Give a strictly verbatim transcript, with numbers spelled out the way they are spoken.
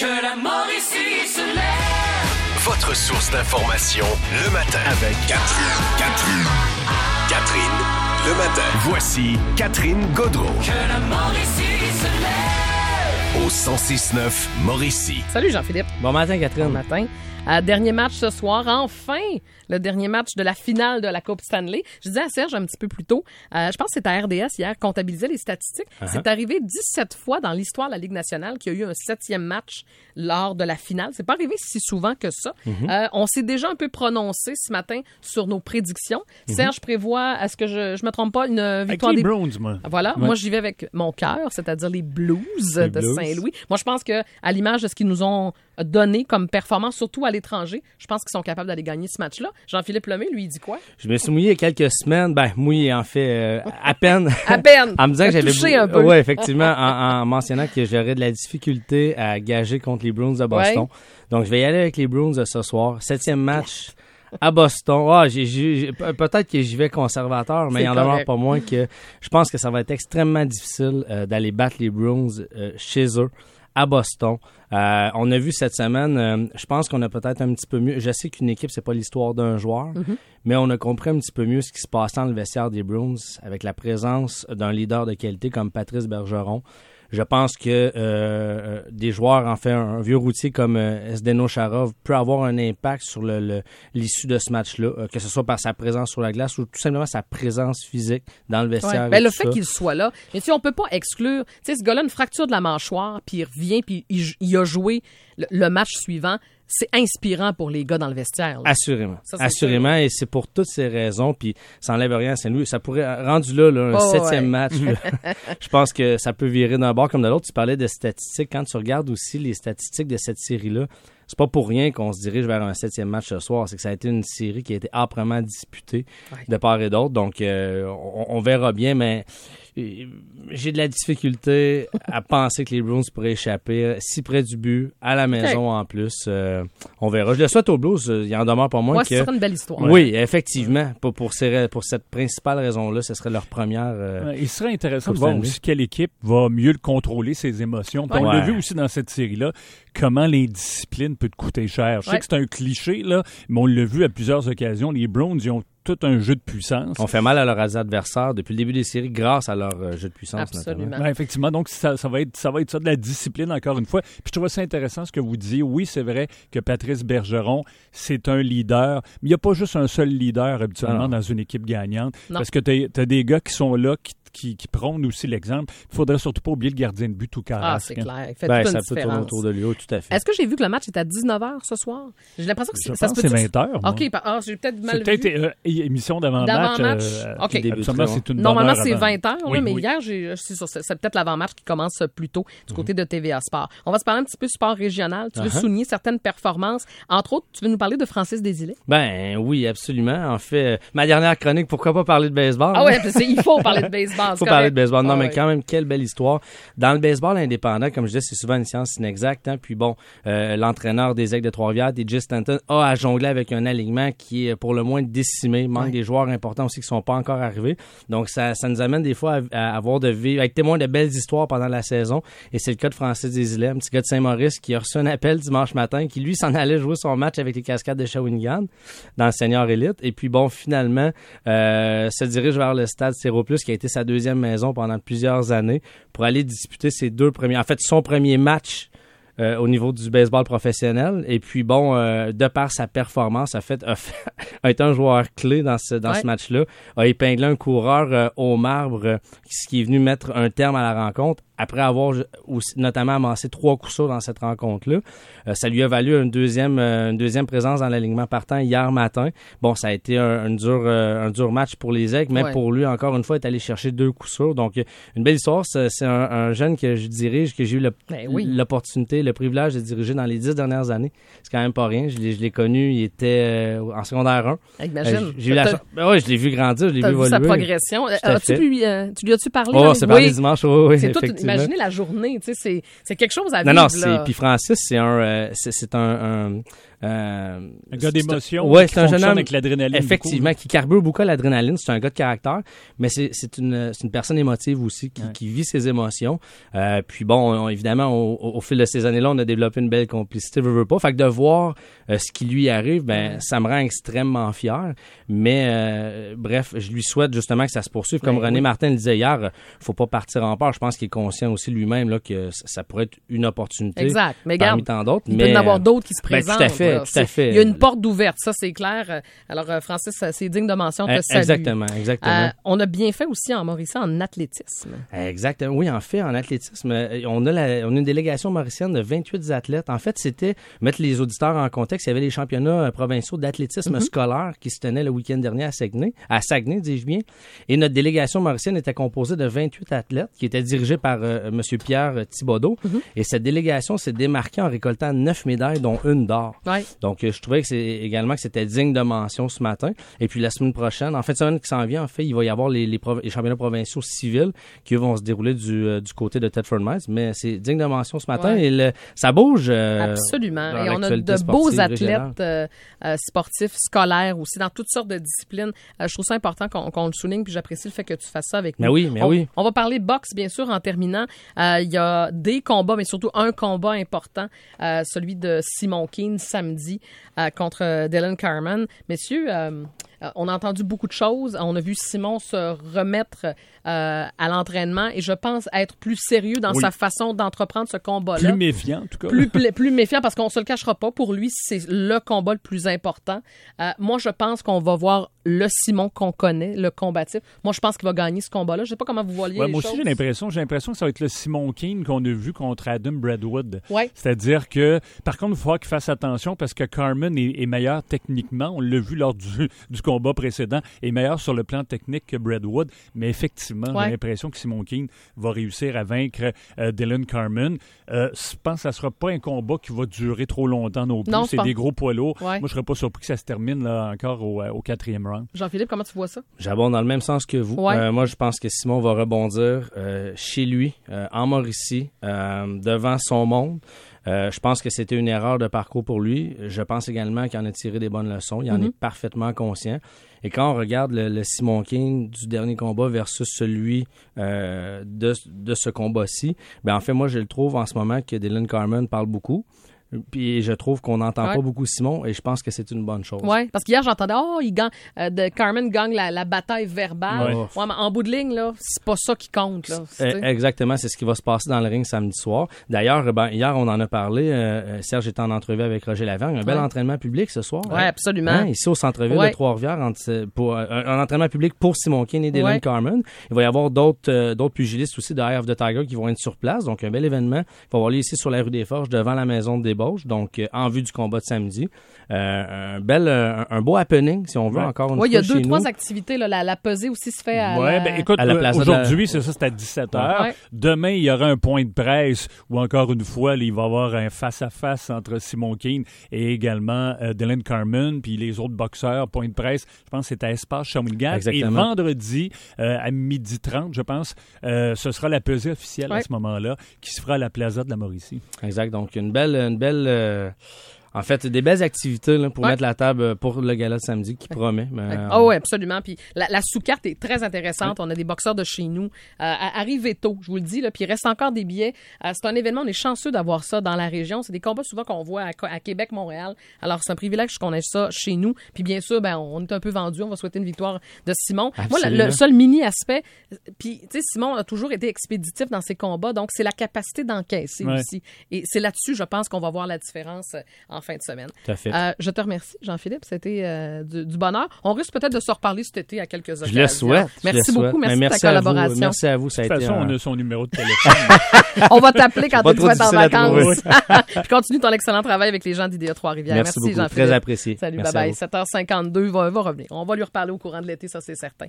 Que la Mauricie se lève. Votre source d'information le matin avec Catherine. Catherine. Catherine, le matin. Voici Catherine Gaudreau. Que la Mauricie se lève. Au cent six neuf Mauricie. Salut Jean-Philippe. Bon matin, Catherine. Bon matin. Euh, dernier match ce soir, enfin, le dernier match de la finale de la Coupe Stanley. Je disais à Serge un petit peu plus tôt, euh, je pense que c'était à R D S hier, comptabilisait les statistiques. Uh-huh. C'est arrivé dix-sept fois dans l'histoire de la Ligue nationale qu'il y a eu un septième match lors de la finale. C'est pas arrivé si souvent que ça. Uh-huh. Euh, on s'est déjà un peu prononcé ce matin sur nos prédictions. Uh-huh. Serge prévoit, est-ce que je, je me trompe pas, une victoire avec les des Browns, moi. Voilà, ouais. moi j'y vais avec mon cœur, c'est-à-dire les Blues les de Blues. Saint-Louis. Moi je pense que à l'image de ce qu'ils nous ont donné comme performance, surtout à l'étranger, je pense qu'ils sont capables d'aller gagner ce match-là. Jean-Philippe Lemay, lui, il dit quoi? Je me suis mouillé il y a quelques semaines. Ben, mouillé, en fait, euh, à peine. à peine. En me disant que j'avais touché un peu. Oui, effectivement, en, en mentionnant que j'aurais de la difficulté à gager contre les Bruins de Boston. Ouais. Donc, je vais y aller avec les Bruins de ce soir. Septième match à Boston. Ah, j'ai, j'ai, peut-être que j'y vais conservateur, mais il en demeure pas moins que je pense que ça va être extrêmement difficile euh, d'aller battre les Bruins euh, chez eux. À Boston. Euh, on a vu cette semaine, euh, je pense qu'on a peut-être un petit peu mieux. Je sais qu'une équipe, c'est pas l'histoire d'un joueur, mm-hmm. mais on a compris un petit peu mieux ce qui se passait dans le vestiaire des Bruins avec la présence d'un leader de qualité comme Patrice Bergeron. Je pense que euh, des joueurs, en fait, un, un vieux routier comme euh, Zdeno Chara peut avoir un impact sur le, le, l'issue de ce match-là, euh, que ce soit par sa présence sur la glace ou tout simplement sa présence physique dans le vestiaire. Ouais. Ben, le fait ça. qu'il soit là, mais tu sais, on peut pas exclure. Tu sais, ce gars-là, une fracture de la mâchoire, puis il revient, puis il, il a joué le, le match suivant. C'est inspirant pour les gars dans le vestiaire. Là. Assurément. Ça, c'est Assurément, sûr. Et c'est pour toutes ces raisons, puis ça n'enlève rien à Saint-Louis. Ça pourrait, rendu là, là un oh, septième ouais. match, là, je pense que ça peut virer d'un bord comme de l'autre. Tu parlais de statistiques. Quand tu regardes aussi les statistiques de cette série-là, c'est pas pour rien qu'on se dirige vers un septième match ce soir. C'est que ça a été une série qui a été âprement disputée ouais. de part et d'autre. Donc, euh, on, on verra bien, mais j'ai de la difficulté à penser que les Bruins pourraient échapper si près du but, à la maison okay. en plus. Euh, on verra. Je le souhaite aux Blues. Il en demeure pas moins ouais, que... ce serait une belle histoire. Oui, effectivement. Pour, pour, ces, pour cette principale raison-là, ce serait leur première... Euh, ouais, il serait intéressant de voir aussi quelle équipe va mieux contrôler ses émotions. Ouais. On l'a vu aussi dans cette série-là, comment l'indiscipline peut te coûter cher. Je ouais. sais que c'est un cliché, là, mais on l'a vu à plusieurs occasions. Les Browns, ils ont tout un jeu de puissance. On fait mal à leurs adversaires depuis le début des séries grâce à leur euh, jeu de puissance. Absolument. Ouais, effectivement, donc ça, ça, va être, ça va être ça, de la discipline encore une fois. Puis je trouve ça intéressant ce que vous disiez. Oui, c'est vrai que Patrice Bergeron, c'est un leader, mais il n'y a pas juste un seul leader habituellement dans une équipe gagnante. Non. Parce que tu as des gars qui sont là, qui Qui, qui prône aussi l'exemple. Il faudrait surtout pas oublier le gardien de but tout carré. Ah, c'est clair. Il fait ben, toute ça une peut différence. tourner autour de lui, oh, tout à fait. Est-ce que j'ai vu que le match est à dix-neuf heures ce soir? J'ai l'impression que je ça pense se peut. C'est vingt heures. Moi. OK, ah, j'ai peut-être mal c'est vu. peut-être euh, émission d'avant-match. D'avant-match. Euh, OK. Absolument, c'est une Normalement, bonne c'est heure vingt heures, oui, mais oui. hier, j'ai, c'est, c'est, c'est peut-être l'avant-match qui commence plus tôt du côté mm-hmm. de T V A Sport. On va se parler un petit peu sport régional. Tu veux uh-huh. souligner certaines performances. Entre autres, tu veux nous parler de Francis Desilets? Ben oui, absolument. En fait, ma dernière chronique, pourquoi pas parler de baseball? Ah ouais, il faut parler de baseball. Il faut parler de baseball. Non, ah, mais ouais. quand même, quelle belle histoire. Dans le baseball indépendant, comme je disais, c'est souvent une science inexacte. Hein? Puis bon, euh, l'entraîneur des Aigles de Trois-Rivières, D J Stanton, a à jongler avec un alignement qui est pour le moins décimé. Il manque ouais. des joueurs importants aussi qui sont pas encore arrivés. Donc, ça, ça nous amène des fois à, à avoir de vivre, à être témoin de belles histoires pendant la saison. Et c'est le cas de Francis Desilets, un petit gars de Saint-Maurice qui a reçu un appel dimanche matin, qui lui s'en allait jouer son match avec les Cascades de Shawinigan dans le Senior Elite. Et puis bon, finalement, euh, se dirige vers le stade Séroplus, qui a été sa deuxième maison pendant plusieurs années, pour aller disputer ses deux premiers, en fait son premier match euh, au niveau du baseball professionnel. Et puis bon, euh, de par sa performance, a fait a, fait, a été un joueur clé dans ce dans ouais. ce match-là, a épinglé un coureur euh, au marbre, euh, qui est venu mettre un terme à la rencontre. Après avoir aussi, notamment amassé trois coups sûrs dans cette rencontre-là. Euh, ça lui a valu une deuxième, euh, une deuxième présence dans l'alignement partant hier matin. Bon, ça a été un, un, dur, euh, un dur match pour les Aigles, mais ouais. pour lui, encore une fois, il est allé chercher deux coups sûrs. Donc, une belle histoire. C'est, c'est un, un jeune que je dirige, que j'ai eu le, ben oui. l'opportunité, le privilège de diriger dans les dix dernières années. C'est quand même pas rien. Je l'ai, je l'ai connu, il était euh, en secondaire un. Imagine. Euh, j'ai eu la chance. Ben ouais, je l'ai vu grandir, je l'ai vu évoluer. T'as vu sa progression. As-tu lui, euh, tu lui as-tu parlé? Oh, c'est parlé dimanche, oui, oui, c'est tout. Imaginez la journée, tu sais, c'est, c'est quelque chose à non, vivre. Non, non, là. c'est, puis Francis, c'est un, euh, c'est, c'est un, un, Euh, un gars d'émotion, ouais, qui c'est un jeune homme avec l'adrénaline. Effectivement, beaucoup. qui carbure beaucoup à l'adrénaline. C'est un gars de caractère, mais c'est, c'est, une, c'est une personne émotive aussi qui, ouais. qui vit ses émotions. Euh, puis bon, on, évidemment, au, au fil de ces années-là, on a développé une belle complicité, veut, veut pas. Fait que de voir euh, ce qui lui arrive, ben, ça me rend extrêmement fier. Mais euh, bref, je lui souhaite justement que ça se poursuive. Comme ben, René oui. Martin le disait hier, faut pas partir en peur. Je pense qu'il est conscient aussi lui-même là, que ça pourrait être une opportunité exact. Mais parmi garde, tant d'autres. Il mais, peut y en avoir d'autres qui se présentent. Ben, tout à fait, là. tout à fait. Il y a une porte d'ouverte, ça c'est clair. Alors Francis, c'est digne de mention. Te salue. Exactement, exactement. Euh, on a bien fait aussi en Mauricie en athlétisme. Exactement. Oui, en fait, en athlétisme, on a, la, on a une délégation mauricienne de vingt-huit athlètes. En fait, c'était, mettre les auditeurs en contexte, il y avait les championnats provinciaux d'athlétisme mm-hmm. scolaire qui se tenaient le week-end dernier à Saguenay, à Saguenay, dis-je bien. Et notre délégation mauricienne était composée de vingt-huit athlètes qui étaient dirigés par euh, M. Pierre Thibodeau. Mm-hmm. Et cette délégation s'est démarquée en récoltant neuf médailles, dont une d'or. Ouais. Donc, je trouvais que c'est également que c'était digne de mention ce matin. Et puis, la semaine prochaine, en fait, semaine qui s'en vient, en fait, il va y avoir les, les, prov- les championnats provinciaux civils qui vont se dérouler du, euh, du côté de Thetford Mines. Mais c'est digne de mention ce matin. Ouais. Et le, ça bouge. Euh, Absolument. Et on a de beaux athlètes euh, euh, sportifs, scolaires aussi, dans toutes sortes de disciplines. Euh, je trouve ça important qu'on, qu'on le souligne, puis j'apprécie le fait que tu fasses ça avec mais nous. Oui, mais on, oui. On va parler boxe, bien sûr, en terminant. Euh, il y a des combats, mais surtout un combat important, euh, celui de Simon Keane, samedi, euh, contre Dylan Carman. Messieurs, euh, on a entendu beaucoup de choses. On a vu Simon se remettre euh, à l'entraînement et je pense être plus sérieux dans oui. sa façon d'entreprendre ce combat-là. Plus méfiant, en tout cas. Plus, plus, plus méfiant parce qu'on se le cachera pas. Pour lui, c'est le combat le plus important. Euh, moi, je pense qu'on va voir le Simon qu'on connaît, le combatif. Moi, je pense qu'il va gagner ce combat-là. Je sais pas comment vous voyez ouais, les moi choses. aussi, j'ai l'impression, j'ai l'impression que ça va être le Simon Keane qu'on a vu contre Adam Bradwood. Ouais. C'est-à-dire que, par contre, il faudra qu'il fasse attention parce que Carman est, est meilleur techniquement. On l'a vu lors du, du combat précédent. Est meilleur sur le plan technique que Bradwood. Mais effectivement, ouais. j'ai l'impression que Simon Keane va réussir à vaincre euh, Dylan Carman. Euh, je pense que ça ne sera pas un combat qui va durer trop longtemps non plus. Non, c'est des gros poids lourds. Ouais. Moi, je ne serais pas surpris que ça se termine là, encore au, au quatrième round. Jean-Philippe, comment tu vois ça? J'abonde dans le même sens que vous. Ouais. Euh, moi, je pense que Simon va rebondir euh, chez lui, euh, en Mauricie, euh, devant son monde. Euh, je pense que c'était une erreur de parcours pour lui. Je pense également qu'il en a tiré des bonnes leçons. Il en mm-hmm. est parfaitement conscient. Et quand on regarde le, le Simon King du dernier combat versus celui euh, de, de ce combat-ci, ben en fait, moi, je le trouve en ce moment que Dylan Carman parle beaucoup. Puis je trouve qu'on n'entend ouais. pas beaucoup Simon et je pense que c'est une bonne chose. Oui, parce qu'hier, j'entendais « Oh, il gagne, euh, de Carman gagne la, la bataille verbale. Ouais. » Ouais, mais en bout de ligne, là, c'est pas ça qui compte. Là, c'est, exactement, c'est ce qui va se passer dans le ring samedi soir. D'ailleurs, ben, hier, on en a parlé. Euh, Serge était en entrevue avec Roger Lavergne. Un bel ouais. entraînement public ce soir. Oui, hein? Absolument. Hein, ici au centre-ville ouais. de Trois-Rivières, pour, un, un entraînement public pour Simon King et Dylan ouais. Carman. Il va y avoir d'autres, euh, d'autres pugilistes aussi de Eye of the Tiger qui vont être sur place. Donc, un bel événement. Il va avoir lieu ici sur la rue des Forges, devant la maison de débauche. Donc, euh, en vue du combat de samedi. Euh, un bel, un, un beau happening, si on veut, ouais. encore une ouais, fois. Oui, il y a deux, trois nous. activités. Là. La, la pesée aussi se fait à ouais, la... Ben, écoute, à la place aujourd'hui, la... c'est ça, c'est à dix-sept heures. Ouais. Demain, il y aura un point de presse où, encore une fois, là, il va y avoir un face-à-face entre Simon Keane et également euh, Dylan Carman, puis les autres boxeurs. Point de presse, je pense que c'est à Espace Shawinigan. Et vendredi, euh, à midi trente, je pense, euh, ce sera la pesée officielle ouais. à ce moment-là, qui se fera à la Plaza de la Mauricie. Exact. Donc, une belle... Une belle euh... En fait, des belles activités là, pour ouais. mettre la table pour le gala de samedi qui promet. Ah mais... oh, oui, absolument. Puis la, la sous-carte est très intéressante. Ouais. On a des boxeurs de chez nous. Euh, arrivez tôt, je vous le dis. Là, puis il reste encore des billets. Euh, c'est un événement, on est chanceux d'avoir ça dans la région. C'est des combats souvent qu'on voit à, à Québec, Montréal. Alors, c'est un privilège qu'on ait ça chez nous. Puis bien sûr, ben, on est un peu vendu. On va souhaiter une victoire de Simon. Absolument. Moi, le, le seul mini-aspect, puis tu sais, Simon a toujours été expéditif dans ses combats. Donc, c'est la capacité d'encaisser ouais. aussi. Et c'est là-dessus, je pense, qu'on va voir la différence en fin de semaine. Tout à fait. Euh, je te remercie, Jean-Philippe. C'était euh, du, du bonheur. On risque peut-être de se reparler cet été à quelques occasions. Je le souhaite. Merci le beaucoup. Souhaite. Merci, merci de ta collaboration. Vous. Merci à vous. Ça a de toute été façon, un... on a son numéro de téléphone. On va t'appeler quand tu vas être en vacances. Puis continue ton excellent travail avec les gens d'I D A Trois-Rivières. Merci, merci beaucoup. Jean-Philippe. Très apprécié. Salut, bye bye. sept heures cinquante-deux, va, va revenir. On va lui reparler au courant de l'été, ça c'est certain.